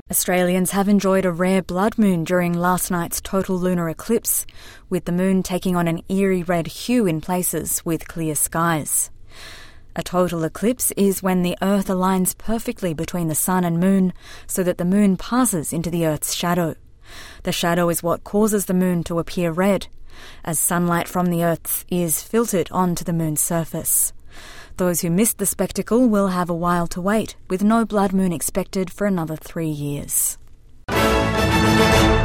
Australians have enjoyed a rare blood moon during last night's total lunar eclipse, with the moon taking on an eerie red hue in places with clear skies. A total eclipse is when the Earth aligns perfectly between the sun and moon so that the moon passes into the Earth's shadow. The shadow is what causes the moon to appear red, as sunlight from the Earth is filtered onto the moon's surface. Those who missed the spectacle will have a while to wait, with no blood moon expected for another 3 years.